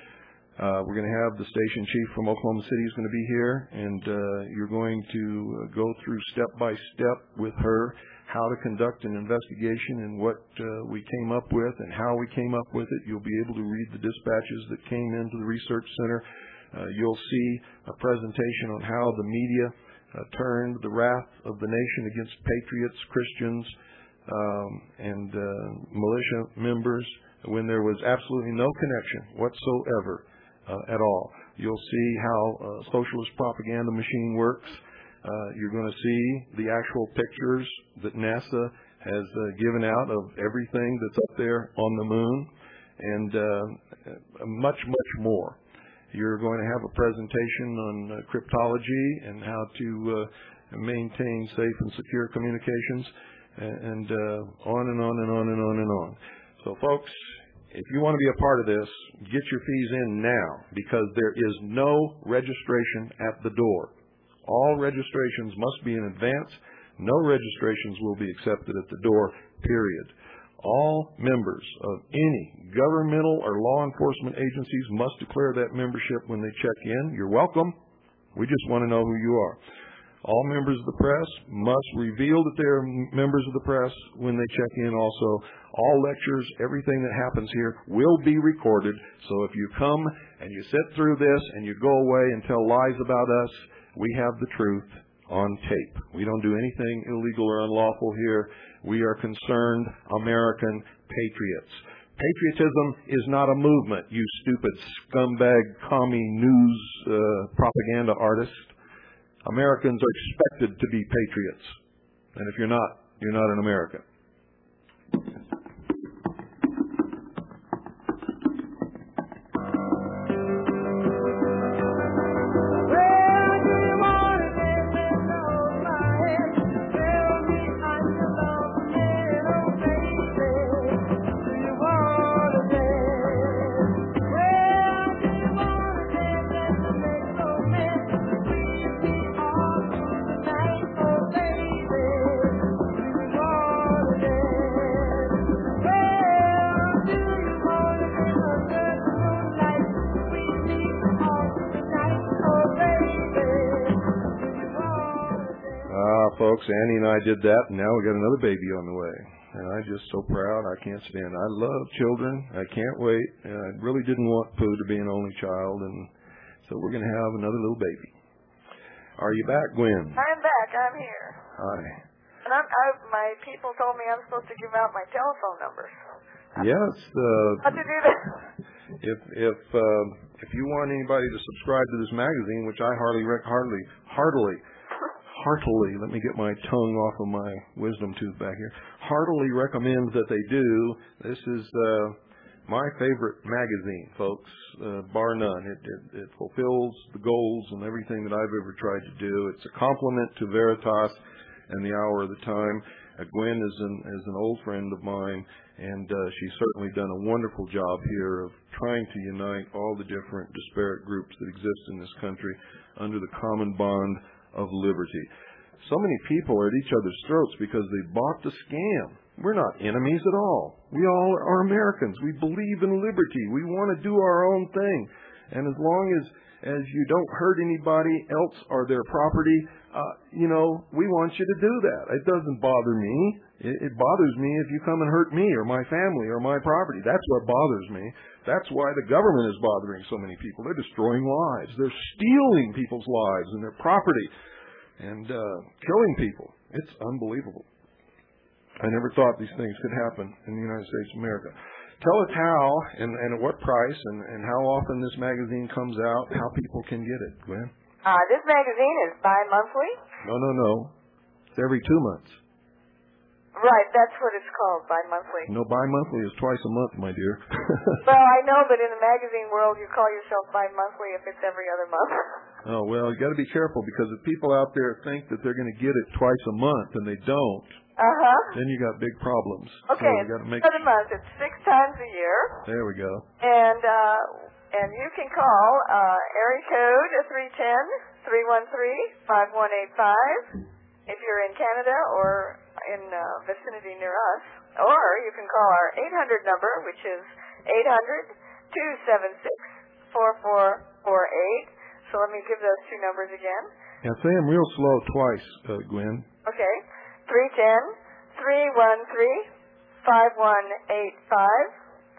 Uh, we're going to have the station chief from Oklahoma City is going to be here, and uh, you're going to uh, go through step by step with her how to conduct an investigation and what uh, we came up with and how we came up with it. You'll be able to read the dispatches that came into the Research Center. Uh, you'll see a presentation on how the media uh, turned the wrath of the nation against patriots, Christians, um, and uh, militia members when there was absolutely no connection whatsoever uh, at all. You'll see how uh, socialist propaganda machine works. Uh, you're going to see the actual pictures that NASA has uh, given out of everything that's up there on the moon, and uh, much, much more. You're going to have a presentation on uh, cryptology and how to uh, maintain safe and secure communications, and, and uh, on and on and on and on and on. So, folks, if you want to be a part of this, get your fees in now, because there is no registration at the door. All registrations must be in advance. No registrations will be accepted at the door, period. All members of any governmental or law enforcement agencies must declare that membership when they check in. You're welcome. We just want to know who you are. All members of the press must reveal that they're members of the press when they check in also. All lectures, everything that happens here will be recorded. So if you come and you sit through this and you go away and tell lies about us, we have the truth on tape. We don't do anything illegal or unlawful here. We are concerned American patriots. Patriotism is not a movement, you stupid scumbag, commie news uh, propaganda artist. Americans are expected to be patriots. And if you're not, you're not an American. Folks, Annie and I did that, and now we got another baby on the way. And I'm just so proud. I can't stand it. I love children. I can't wait. And I really didn't want Pooh to be an only child, and so we're going to have another little baby. Are you back, Gwen? I'm back. I'm here. Hi. And I'm, I, my people told me I'm supposed to give out my telephone numbers. Yes. Uh, How to do that? If if uh, if you want anybody to subscribe to this magazine, which I hardly, rec- hardly, heartily, heartily, let me get my tongue off of my wisdom tooth back here. Heartily recommend that they do. This is uh, my favorite magazine, folks, uh, bar none. It, it it fulfills the goals and everything that I've ever tried to do. It's a compliment to Veritas and the Hour of the Time. Uh, Gwen is an is an old friend of mine, and uh, she's certainly done a wonderful job here of trying to unite all the different disparate groups that exist in this country under the common bond of liberty. So many people are at each other's throats because they bought the scam. We're not enemies at all. We all are Americans. We believe in liberty. We want to do our own thing. And as long as, as you don't hurt anybody else or their property, uh, you know, we want you to do that. It doesn't bother me. It, it bothers me if you come and hurt me or my family or my property. That's what bothers me. That's why the government is bothering so many people. They're destroying lives. They're stealing people's lives and their property and uh, killing people. It's unbelievable. I never thought these things could happen in the United States of America. Tell us how and, and at what price and, and how often this magazine comes out, how people can get it, Gwen. Uh, this magazine is bi-monthly. No, no, no. It's every two months. Right, that's what it's called, bi-monthly. No, bi-monthly is twice a month, my dear. Well, I know, but in the magazine world, you call yourself bi-monthly if it's every other month. Oh, well, you got to be careful because if people out there think that they're going to get it twice a month and they don't, uh-huh. then you got big problems. Okay, so you got to make for the month, it's six times a year. There we go. And uh, and you can call uh, area code three one zero, three one three, five one eight five if you're in Canada or in uh, vicinity near us. Or you can call our eight hundred number, which is eight hundred, two seven six, four four four eight. So let me give those two numbers again. Yeah, say them real slow twice, uh, Gwen. Okay. three one zero, three one three, five one eight five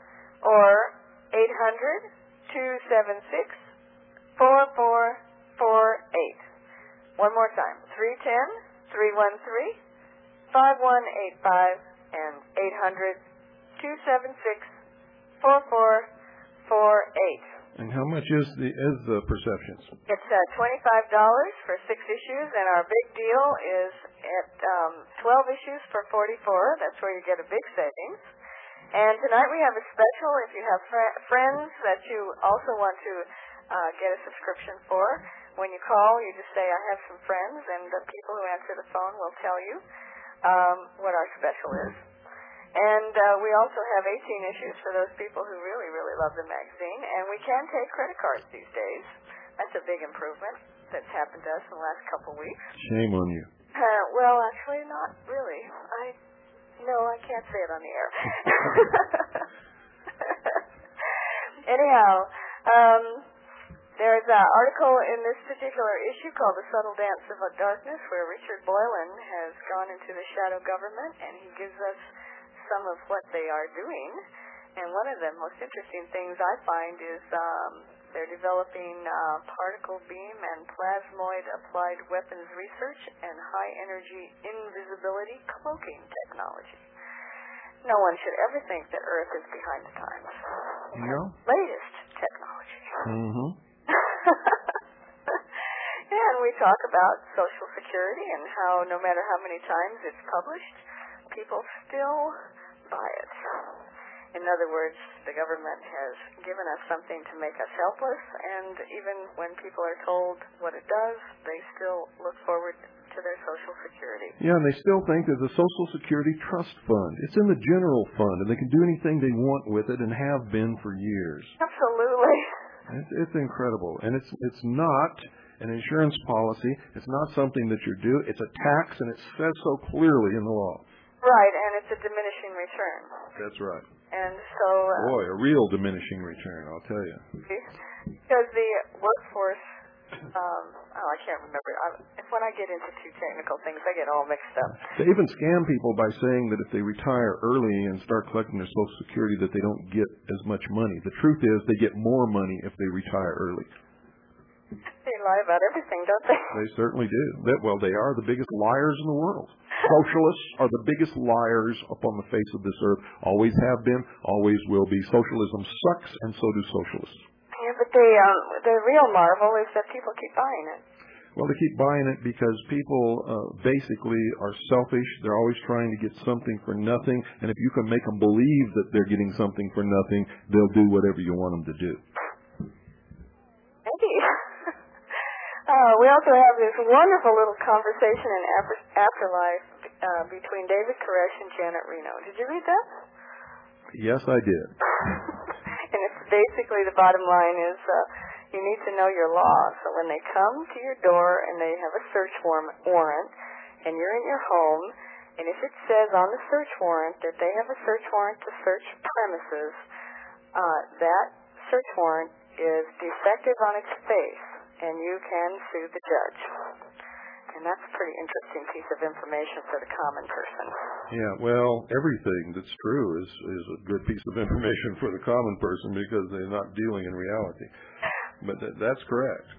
or eight hundred, two seven six, four four four eight. One more time. three one zero, three one three, five one eight five and eight hundred, two seven six, four four four eight. And how much is the is the Perceptions? It's uh, twenty-five dollars for six issues, and our big deal is at um, twelve issues for forty-four. That's where you get a big savings. And tonight we have a special. If you have fr- friends that you also want to uh, get a subscription for, when you call, you just say, I have some friends, and the people who answer the phone will tell you um, what our special is. And uh, we also have eighteen issues for those people who really, really love the magazine. And we can take credit cards these days. That's a big improvement that's happened to us in the last couple of weeks. Shame on you. Uh, well, actually, not really. I no, I can't say it on the air. Anyhow, um, there's an article in this particular issue called The Subtle Dance of Darkness, where Richard Boylan has gone into the shadow government, and he gives us some of what they are doing. And one of the most interesting things I find is um, they're developing uh, particle beam and plasmoid applied weapons research and high-energy invisibility cloaking technology. No one should ever think that Earth is behind the times. No. Latest technology. Mm-hmm. And we talk about Social Security and how no matter how many times it's published, people still buy it. In other words, the government has given us something to make us helpless, and even when people are told what it does, they still look forward to their Social Security. Yeah, and they still think there's a Social Security trust fund. It's in the general fund, and they can do anything they want with it and have been for years. Absolutely. It's, it's incredible. And it's it's not an insurance policy. It's not something that you're due. It's a tax, and it says so clearly in the law. Right, and it's a diminishing return. That's right. And so... Uh, Boy, a real diminishing return, I'll tell you. Because the workforce... Um, oh, I can't remember. I, when I get into too technical things, I get all mixed up. They even scam people by saying that if they retire early and start collecting their Social Security that they don't get as much money. The truth is they get more money if they retire early. They lie about everything, don't they? They certainly do. They, well, they are the biggest liars in the world. Socialists are the biggest liars upon the face of this earth. Always have been, always will be. Socialism sucks, and so do socialists. Yeah, but the, um, the real marvel is that people keep buying it. Well, they keep buying it because people uh, basically are selfish. They're always trying to get something for nothing. And if you can make them believe that they're getting something for nothing, they'll do whatever you want them to do. Maybe. uh, we also have this wonderful little conversation in after- Afterlife uh, between David Koresh and Janet Reno. Did you read that? Yes, I did. And it's basically the bottom line is... Uh, You need to know your law. So when they come to your door and they have a search warrant, and you're in your home, and if it says on the search warrant that they have a search warrant to search premises, uh, that search warrant is defective on its face, and you can sue the judge. And that's a pretty interesting piece of information for the common person. Yeah, well, everything that's true is, is a good piece of information for the common person because they're not dealing in reality. But th- that's correct.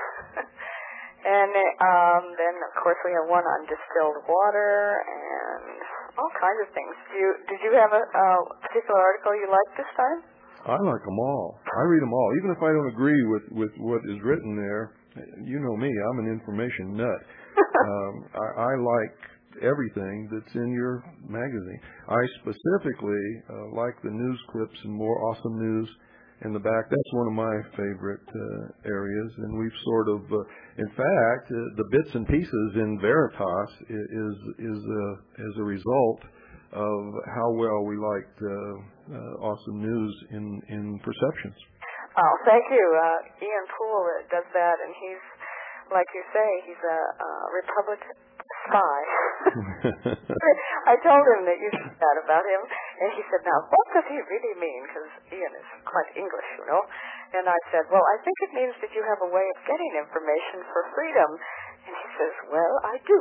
And um, then, of course, we have one on distilled water and all kinds of things. Do you, did you have a uh, particular article you liked this time? I like them all. I read them all. Even if I don't agree with, with what is written there, you know me, I'm an information nut. um, I, I like everything that's in your magazine. I specifically uh, like the news clips and more awesome news in the back. That's one of my favorite uh, areas, and we've sort of, uh, in fact, uh, the bits and pieces in Veritas is is uh, as a result of how well we liked uh, uh, awesome news in in Perceptions. Oh, thank you. Uh, Ian Poole does that, and he's, like you say, he's a uh, Republican spy. I told him that you said that about him, and he said, now, what does he really mean? Because Ian is quite English, you know. And I said, well, I think it means that you have a way of getting information for freedom. And he says, well, I do.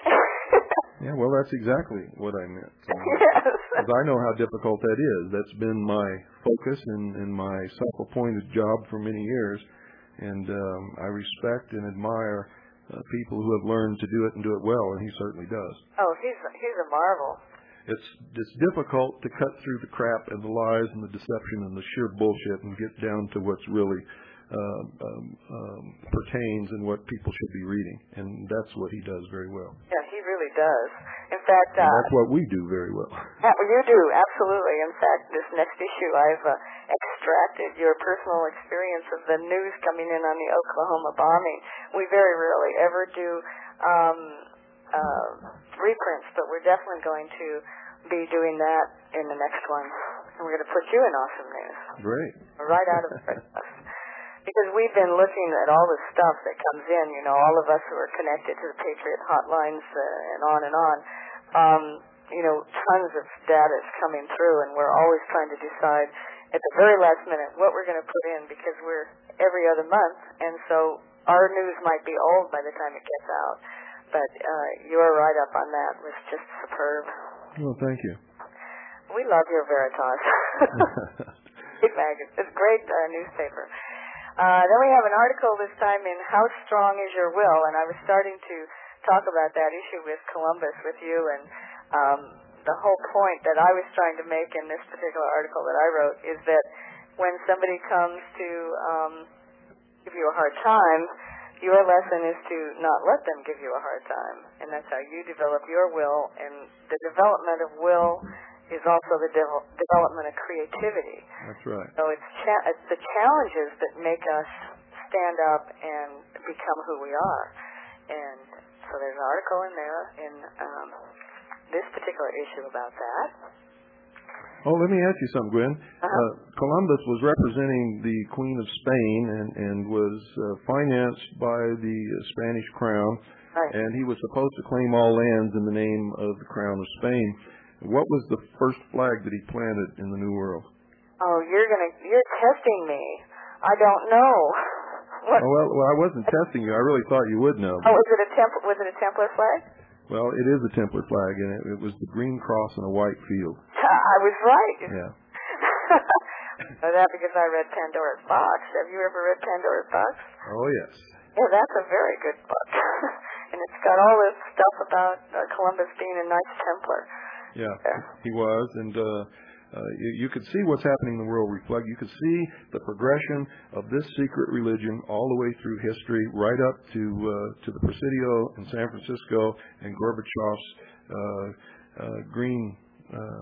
Yeah, well, that's exactly what I meant. Um, yes. Because I know how difficult that is. That's been my focus in, in my self-appointed job for many years. And um, I respect and admire uh, people who have learned to do it and do it well, and he certainly does. Oh, he's he's a marvel. It's it's difficult to cut through the crap and the lies and the deception and the sheer bullshit and get down to what's really uh, um, um, pertains and what people should be reading, and that's what he does very well. Yeah, he really does. In fact, uh, and that's what we do very well. Yeah, you do, absolutely. In fact, this next issue, I've uh, extracted your personal experience of the news coming in on the Oklahoma bombing. We very rarely ever do um, uh, reprints, but we're definitely going to be doing that in the next one. And we're going to put you in awesome news. Great. Right out of the press. Because we've been looking at all the stuff that comes in, you know, all of us who are connected to the Patriot hotlines uh, and on and on. Um, you know, tons of data is coming through, and we're always trying to decide at the very last minute what we're going to put in because we're every other month, and so our news might be old by the time it gets out. But uh, your write-up on that was just superb. Well, thank you. We love your Veritas. Great magazine. It's a great uh, newspaper. Uh, then we have an article this time in How Strong Is Your Will, and I was starting to talk about that issue with Columbus with you, and um, the whole point that I was trying to make in this particular article that I wrote is that when somebody comes to um, give you a hard time, your lesson is to not let them give you a hard time, and that's how you develop your will, and the development of will is also the de- development of creativity. That's right. So it's, cha- it's the challenges that make us stand up and become who we are. And so there's an article in there in um, this particular issue about that. Oh, let me ask you something, Gwen. Uh-huh. Uh, Columbus was representing the Queen of Spain and, and was uh, financed by the uh, Spanish crown, Right. and he was supposed to claim all lands in the name of the crown of Spain. What was the first flag that he planted in the New World? Oh, you're gonna you're testing me. I don't know. What? Oh, well, well, I wasn't testing you. I really thought you would know. Oh, was it a temp- was it a Templar flag? Well, it is a Templar flag, and it, it was the green cross and a white field. I was right. Yeah. Oh, that because I read Pandora's Box. Have you ever read Pandora's Box? Oh, yes. Yeah, that's a very good book. And it's got all this stuff about uh, Columbus being a Knights Templar. Yeah, Yeah. he was, and uh, uh, you, you could see what's happening in the world reflect. You could see the progression of this secret religion all the way through history, right up to uh, to the Presidio in San Francisco and Gorbachev's uh, uh, green uh,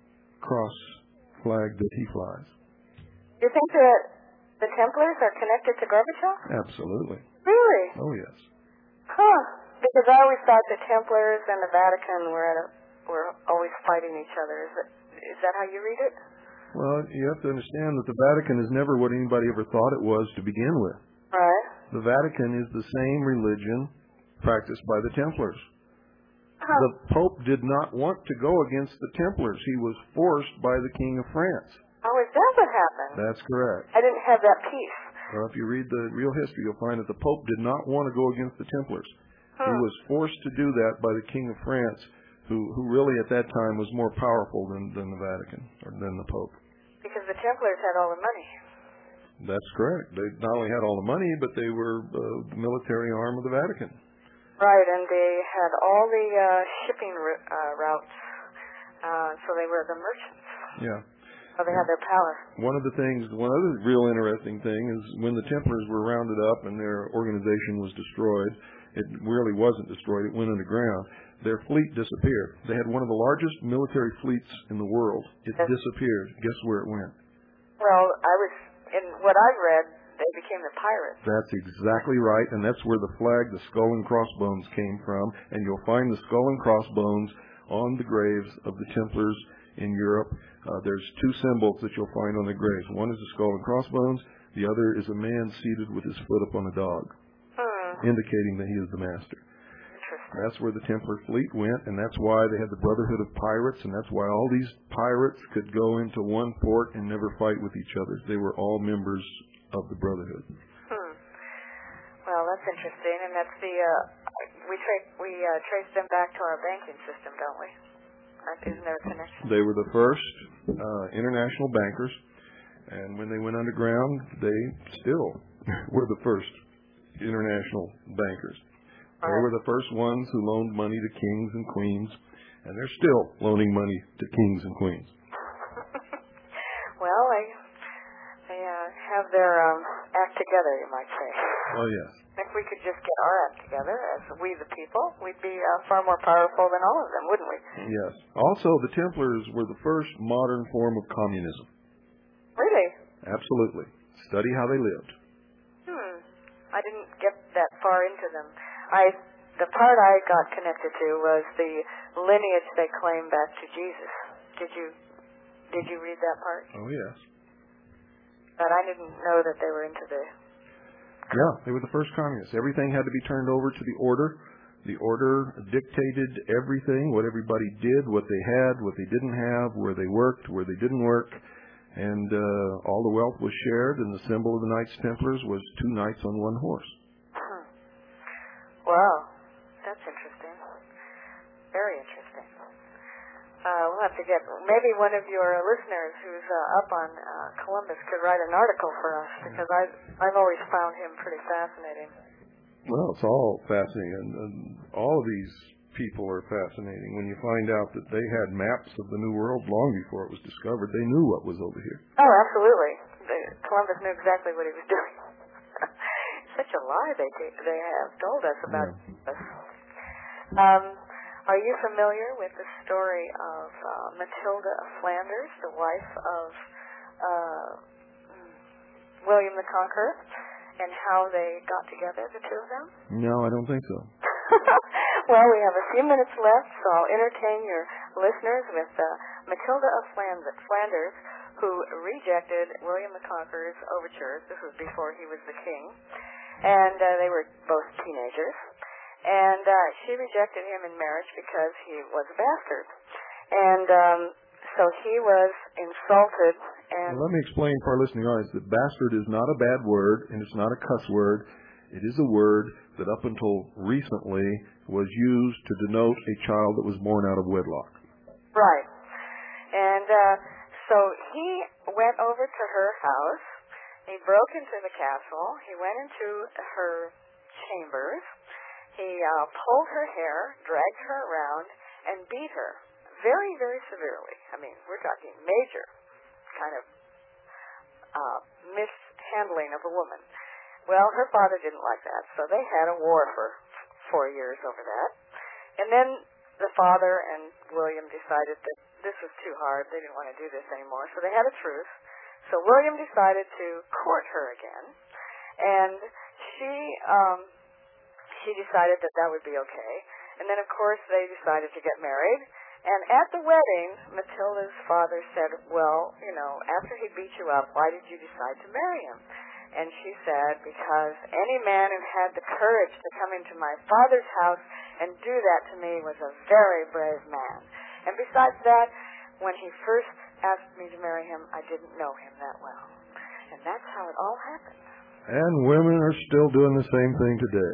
cross flag that he flies. You think that the Templars are connected to Gorbachev? Absolutely. Really? Oh, yes. Huh. Because I always thought the Templars and the Vatican were at a, were always fighting each other. Is that, is that how you read it? Well, you have to understand that the Vatican is never what anybody ever thought it was to begin with. Right. The Vatican is the same religion practiced by the Templars. Huh. The Pope did not want to go against the Templars. He was forced by the King of France. Oh, is that what happened? That's correct. I didn't have that piece. Well, if you read the real history, you'll find that the Pope did not want to go against the Templars. Hmm. He was forced to do that by the King of France, who, who really at that time was more powerful than, than the Vatican, or than the Pope. Because the Templars had all the money. That's correct. They not only had all the money, but they were uh, the military arm of the Vatican. Right, and they had all the uh, shipping r- uh, routes, uh, so they were the merchants. Yeah. So they had their power. One of the things, one other real interesting thing is when the Templars were rounded up and their organization was destroyed, it really wasn't destroyed, it went underground, their fleet disappeared. They had one of the largest military fleets in the world. It Yes. disappeared. Guess where it went? Well, I was, in what I've read, they became the pirates. That's exactly right, and that's where the flag, the skull and crossbones, came from, and you'll find the skull and crossbones on the graves of the Templars in Europe. Uh, there's two symbols that you'll find on the graves. One is the skull and crossbones. The other is a man seated with his foot upon a dog, Hmm. indicating that he is the master. Interesting. That's where the Templar fleet went, and that's why they had the Brotherhood of Pirates, and that's why all these pirates could go into one port and never fight with each other. They were all members of the Brotherhood. Hmm. Well, that's interesting, and that's the uh, we tra- we uh, trace them back to our banking system, don't we? Isn't there a connection? They were the first uh, international bankers, and when they went underground, they still were the first international bankers. They were the first ones who loaned money to kings and queens, and they're still loaning money to kings and queens. Well, they they uh, have their um, act together, you might say. Oh, yes. If we could just get our act together as we the people, we'd be uh, far more powerful than all of them, wouldn't we? Yes. Also, the Templars were the first modern form of communism. Really? Absolutely. Study how they lived. Hmm. I didn't get that far into them. I the part I got connected to was the lineage they claim back to Jesus. Did you did you read that part? Oh, yes. But I didn't know that they were into the. Yeah, they were the first communists. Everything had to be turned over to the order. The order dictated everything, what everybody did, what they had, what they didn't have, where they worked, where they didn't work. And uh, all the wealth was shared, and the symbol of the Knights Templars was two knights on one horse. Hmm. Wow, that's interesting. Very interesting. Uh, we'll have to get, maybe one of your listeners who's uh, up on uh, Columbus could write an article for us, because I've, I've always found him pretty fascinating. Well, it's all fascinating, and, and all of these people are fascinating. When you find out that they had maps of the New World long before it was discovered, they knew what was over here. Oh, absolutely. The, Columbus knew exactly what he was doing. Such a lie they they have told us about Yeah. us. Um, are you familiar with the story of uh, Matilda of Flanders, the wife of uh, William the Conqueror, and how they got together, the two of them? No, I don't think so. Well, we have a few minutes left, so I'll entertain your listeners with uh, Matilda of Flanders, who rejected William the Conqueror's overtures. This was before he was the king, and uh, they were both teenagers. And uh, she rejected him in marriage because he was a bastard. And um, so he was insulted. And Well, let me explain for our listening audience that bastard is not a bad word, and it's not a cuss word. It is a word that up until recently was used to denote a child that was born out of wedlock. Right. And uh, so he went over to her house. He broke into the castle. He went into her chambers. He uh, pulled her hair, dragged her around, and beat her very, very severely. I mean, we're talking major kind of uh, mishandling of a woman. Well, her father didn't like that, so they had a war for four years over that. And then the father and William decided that this was too hard. They didn't want to do this anymore, so they had a truce. So William decided to court her again, and she um, she decided that that would be okay. And then, of course, they decided to get married. And at the wedding, Matilda's father said, well, you know, after he beat you up, why did you decide to marry him? And she said, because any man who had the courage to come into my father's house and do that to me was a very brave man. And besides that, when he first asked me to marry him, I didn't know him that well. And that's how it all happened. And women are still doing the same thing today.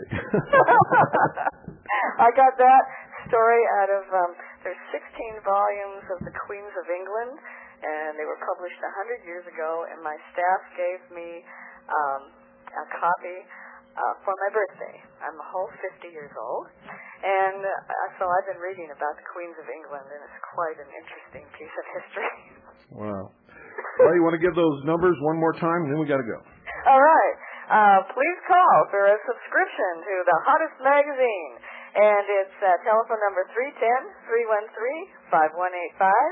I got that story out of, um, there's sixteen volumes of the Queens of England, and they were published one hundred years ago, and my staff gave me um, a copy uh, for my birthday. I'm a whole fifty years old, and uh, so I've been reading about the Queens of England, and it's quite an interesting piece of history. Wow. Well, you want to give those numbers one more time, and then we got to go. All right. Uh, please call for a subscription to the hottest magazine. And it's uh, telephone number three one zero, three one three, five one eight five.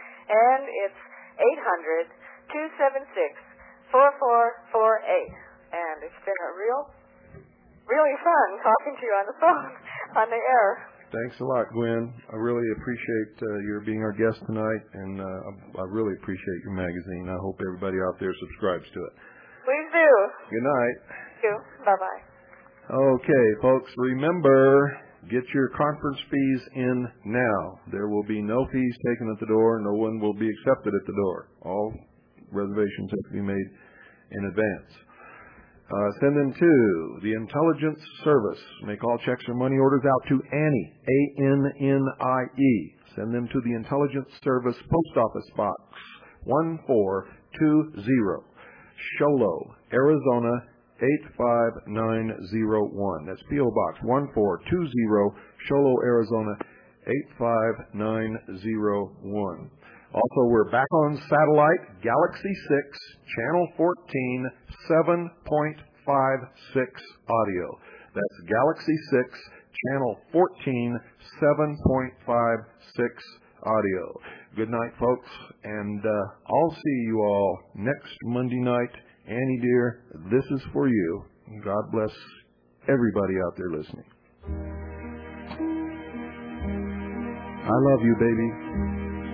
And it's eight hundred, two seven six, four four four eight. And it's been a real, really fun talking to you on the phone, on the air. Thanks a lot, Gwen. I really appreciate uh, your being our guest tonight, and uh, I really appreciate your magazine. I hope everybody out there subscribes to it. Please do. Good night. Thank you. Bye-bye. Okay, folks, remember, get your conference fees in now. There will be no fees taken at the door. No one will be accepted at the door. All reservations have to be made in advance. Uh, send them to the Intelligence Service. Make all checks or money orders out to Annie, A N N I E. Send them to the Intelligence Service Post Office Box one four two zero, Sholo, Arizona eight five nine zero one. That's P O Box one four two zero, Sholo, Arizona eight five nine zero one. Also, we're back on satellite, Galaxy six, Channel fourteen, seven point five six audio. That's Galaxy six, Channel fourteen, seven point five six audio. Good night, folks, and uh, I'll see you all next Monday night. Annie, dear, this is for you. God bless everybody out there listening. I love you, baby.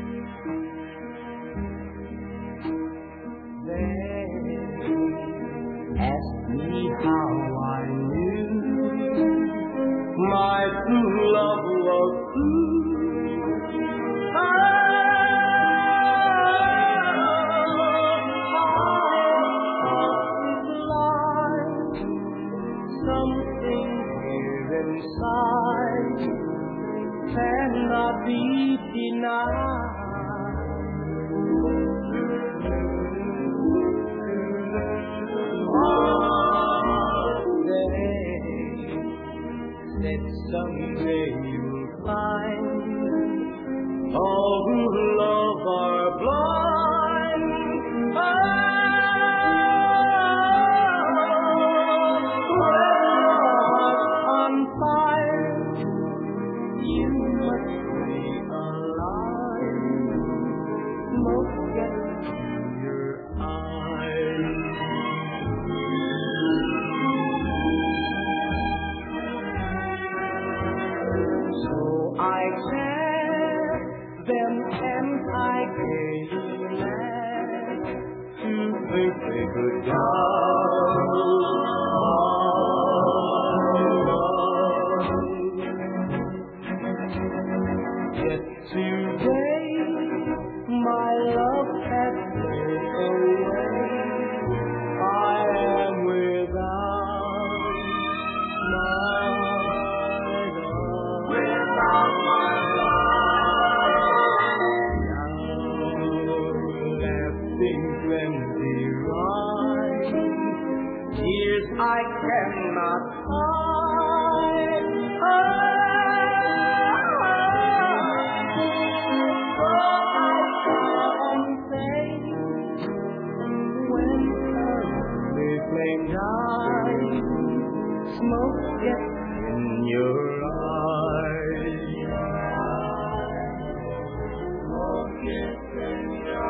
Ask me how I knew my true love was true. I something here inside cannot be denied. Someday you'll find all who love are blind. Oh, on fire, you must realize smoke gets in your eyes. I tear them and I gaze mad to think they could yet today my love has slipped away. I am without my love. Without plenty right, tears I cannot hide. kiss in your